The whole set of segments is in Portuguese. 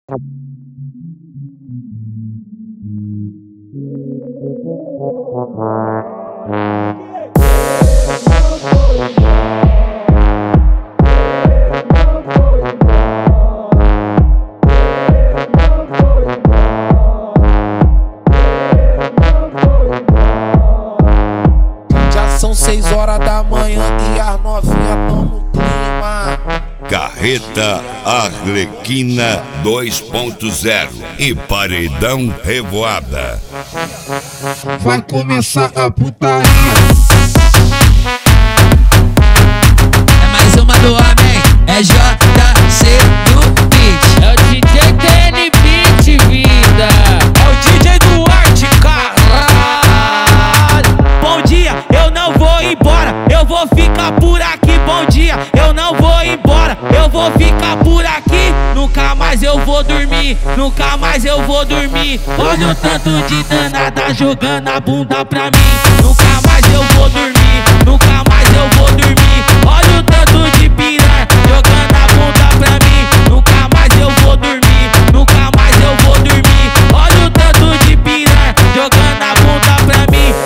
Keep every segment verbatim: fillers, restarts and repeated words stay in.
Já são seis horas da manhã e as novinhas tão no clima. Carreta Arlequina dois ponto zero e Paredão Revoada. Vai começar a putaria. É mais uma do homem, é J C do beat. É o D J T N Beat, vida. É o D J Duarte, caralho. Bom dia, eu não vou embora, eu vou ficar por aqui. Bom dia, eu não vou embora, eu vou ficar por aqui. Nunca mais eu vou dormir, nunca mais eu vou dormir. Olha o tanto de danada jogando a bunda pra mim. Nunca mais eu vou dormir, nunca mais eu vou dormir. Olha o tanto de piranha jogando a bunda pra mim. Nunca mais eu vou dormir, nunca mais eu vou dormir. Olha o tanto de piranha jogando a bunda pra mim.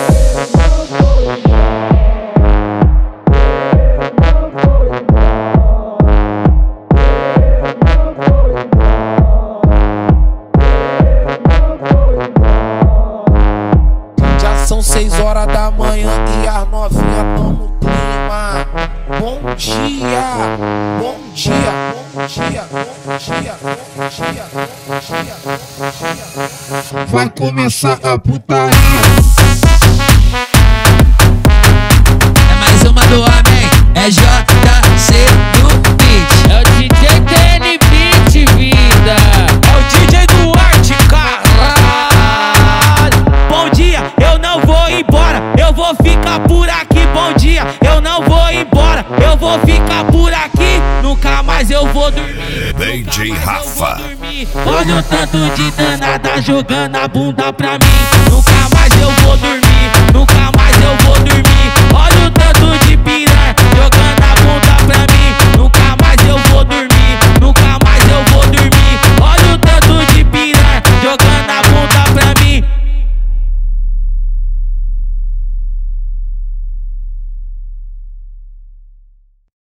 São seis horas da manhã e as novinhas tão no clima. Bom dia, bom dia, bom dia, bom dia, bom dia, bom dia, bom dia. Vai começar a putaria. É mais uma do homem, é J C do beat. É o D J T N Beat, vida. É o D J Duarte, caralho. Bom dia, eu não vou embora, eu vou ficar por aqui. Bom dia, eu não vou embora, eu vou ficar por aqui. Nunca mais eu vou dormir, D J Rafa. olha o tanto de danada jogando a bunda pra mim. Nunca mais eu